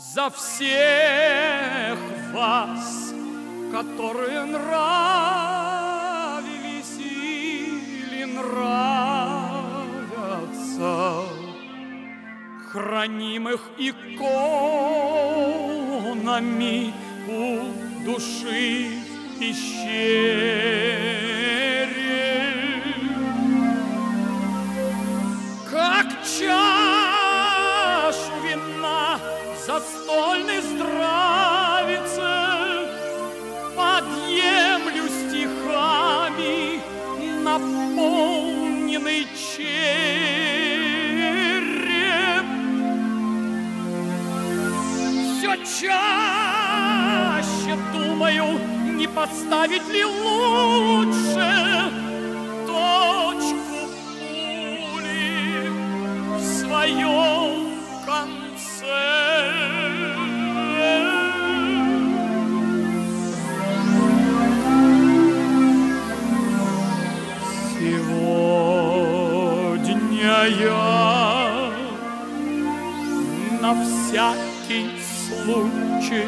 за всех вас, которые нравились или нравятся, хранимых иконами у души в пещере. Как чашу вина застольной здравицы подъемлю стихами наполненный череп. Все чаще думаю, не подставить ли лучше точку пули в своем конце. Сегодня я на всякий случай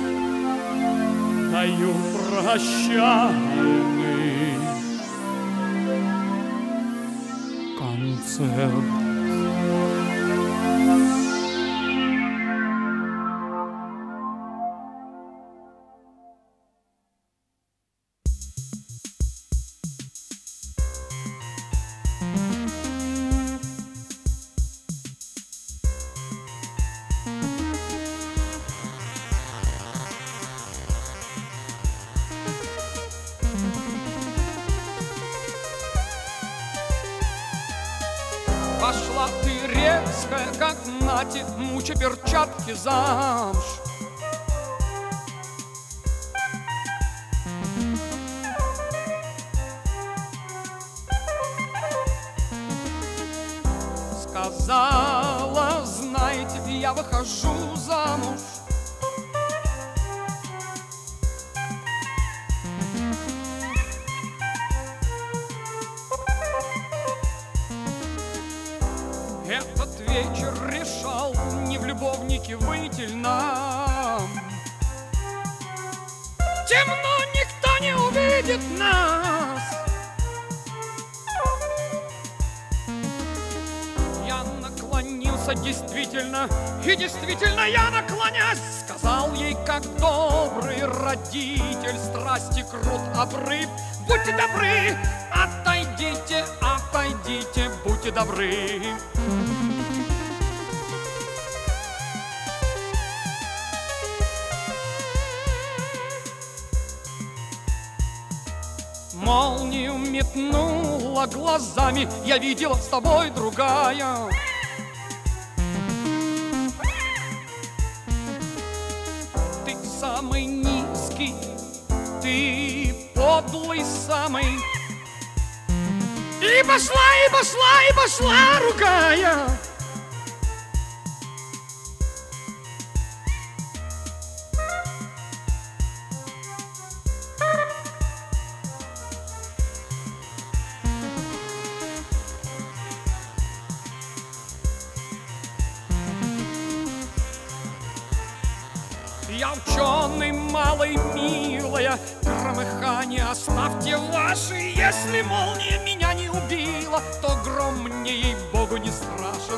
даю прощальный концерт. Пошла ты резкая, как нати, муча перчатки замш. Сказала, знаете, я выхожу замуж. Этот вечер решал, не в любовнике выйти ли нам. Темно, никто не увидит нас. Я наклонился действительно, и действительно я наклонясь, сказал ей, как добрый родитель, страсти крут обрыв. Будьте добры, отойдите, отойдите, будьте добры. Молнию метнула глазами, я видела с тобой другая. Ты самый низкий, ты подлый самый. И пошла, и пошла, и пошла, ругая. Я ученый, малый, милая, громыхание оставьте ваши. Если молния меня не убила, то гром мне, ей-богу, не страшен.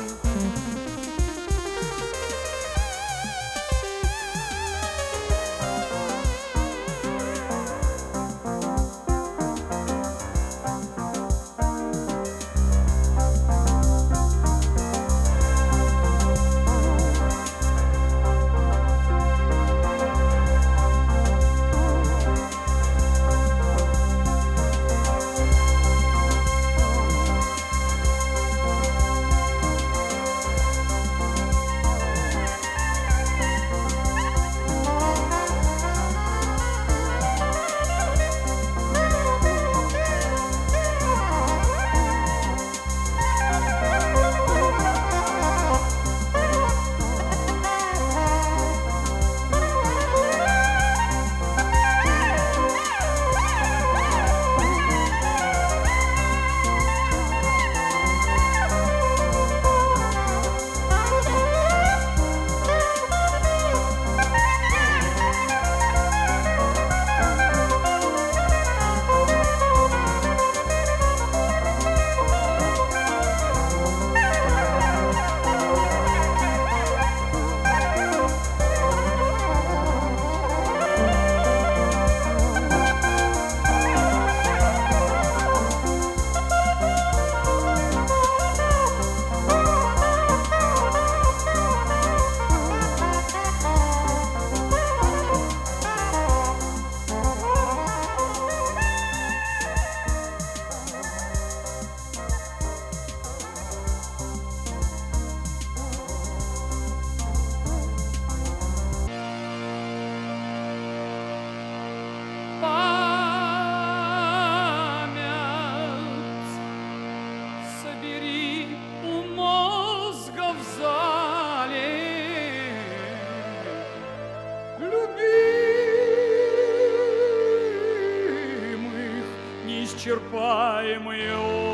неисчерпаемые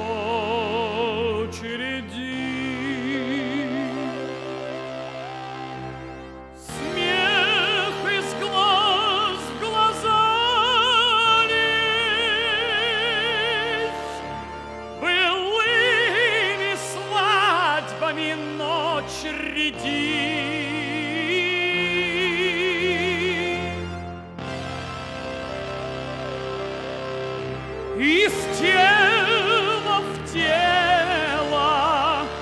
очереди. Смех из глаз в глаза лезь, былыми свадьбами ночь ряди. Из тела в тело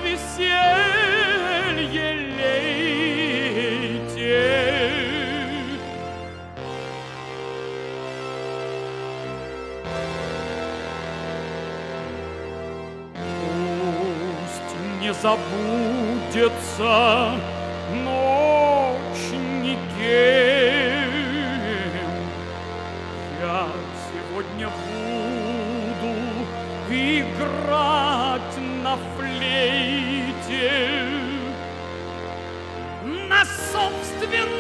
веселье лейте. Пусть не забудется ночь никем. Я сегодня буду играть на флейте, на собственном